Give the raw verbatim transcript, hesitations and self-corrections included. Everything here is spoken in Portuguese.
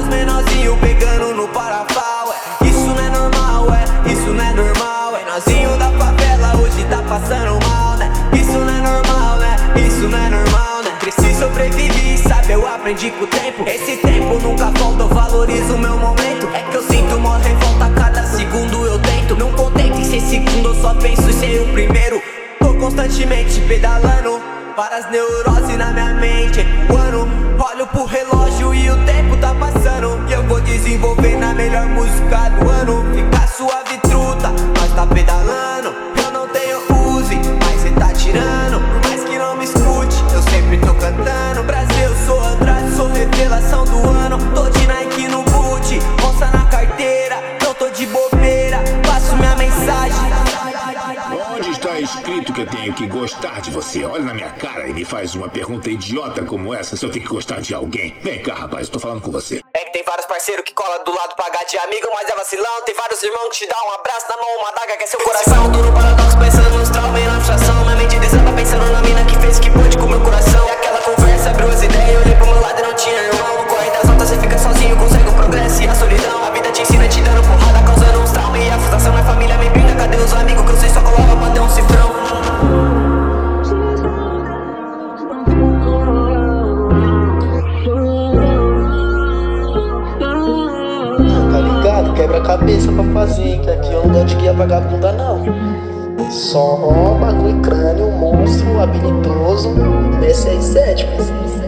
os menorzinhos pegando no parafal. É, isso não é normal, é, isso não é normal. Menorzinho da favela hoje tá passando mal, né? Isso não é normal, né? Isso não é normal, né? Cresci, sobrevivi, sabe, eu aprendi com o tempo. Esse tempo nunca volta, eu valorizo o meu momento. É que eu sinto uma revolta a cada segundo eu tento. Não contente em ser segundo, eu só penso em ser o primeiro. Tô constantemente pedalando, várias neuroses na minha mente. Quando olho pro relógio e o tempo tá passando, e eu vou desenvolver na melhor música do ano. Fica suave, truta, nós tá pedalando. Eu não tenho use, mas cê tá tirando. Por mais que não me escute, eu sempre tô cantando. Brasil, eu sou Andrade, sou revelação do ano. Tô de Nike no boot, onça na carteira. Não tô de bobeira, passo minha mensagem. Onde está escrito que eu tenho que gostar de você? Olha na minha cara e me faz uma pergunta idiota como essa, se eu tenho que gostar de alguém. Vem cá, rapaz, eu tô falando com você. É que tem vários parceiros que colam do lado pra de amigo, mas é vacilão. Tem vários irmãos que te dão um abraço na mão, uma daga que é seu coração. Tô no paradoxo pensando nos traumas e na frustração. Minha mente desaba pensando na mina que fez o que pôde com meu coração. E aquela conversa abriu as ideias, eu olhei pro meu lado e não tinha irmão. No corre das altas você fica sozinho, consegue o progresso e a solidão. A vida te ensina te dando porrada, causando uns traumas. E a frustração na família me brinda, cadê os amigos que eu sei só colava pra ter um cifrão. Tá ligado? Quebra-cabeça pra fazer, que aqui eu não gosto de guia vagabunda não. Só bagulho crânio, monstro, habilidoso, B seis sete.